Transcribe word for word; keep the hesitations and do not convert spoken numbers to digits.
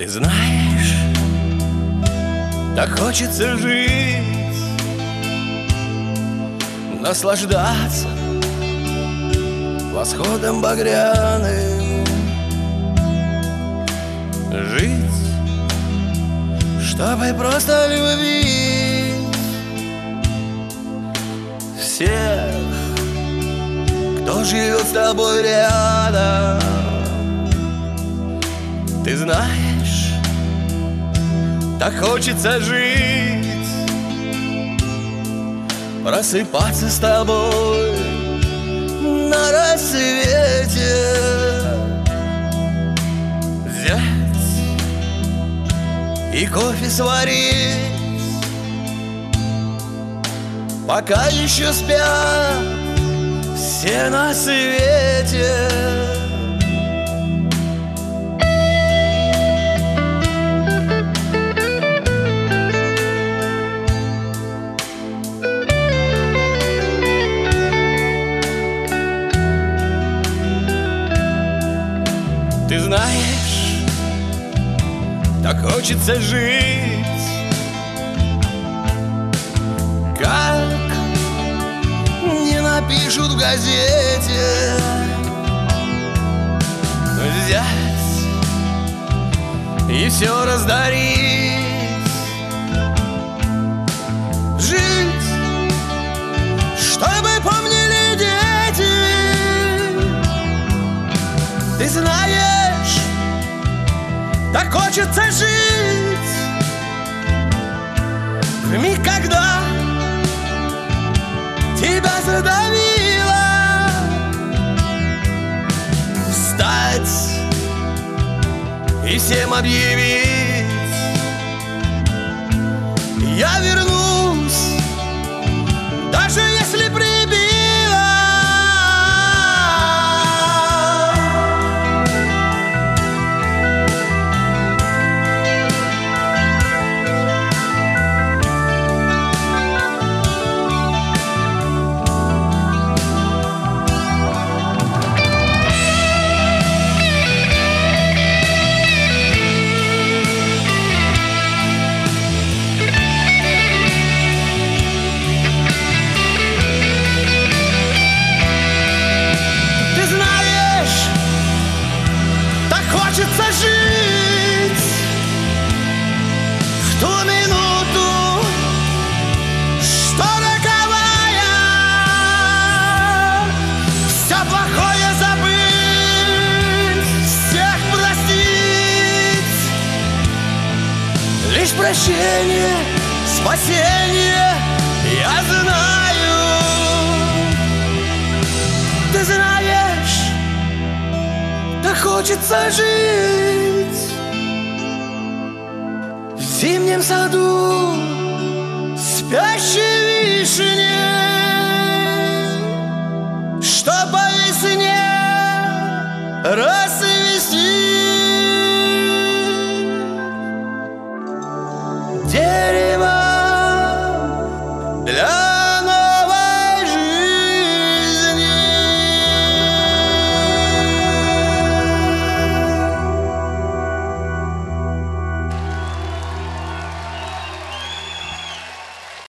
Ты знаешь, так хочется жить, наслаждаться восходом багряным, жить, чтобы просто любить всех, кто живет с тобой рядом. Ты знаешь, так хочется жить, просыпаться с тобой на рассвете, взять и кофе сварить, пока еще спят все на свете. Ты знаешь, так хочется жить, как не напишут в газете, взять и все раздарить, жить, чтобы помнили дети. Ты знаешь, так хочется жить в миг, когда тебя задавило, встать и всем объявить: я вернусь, даже если прибило. Хочется жить в ту минуту, что роковая, все плохое забыть, всех простить. Лишь прощение, спасение, я знаю. Ты знаешь, так хочется жить в зимнем саду спящей вишни, что по весне расцвести.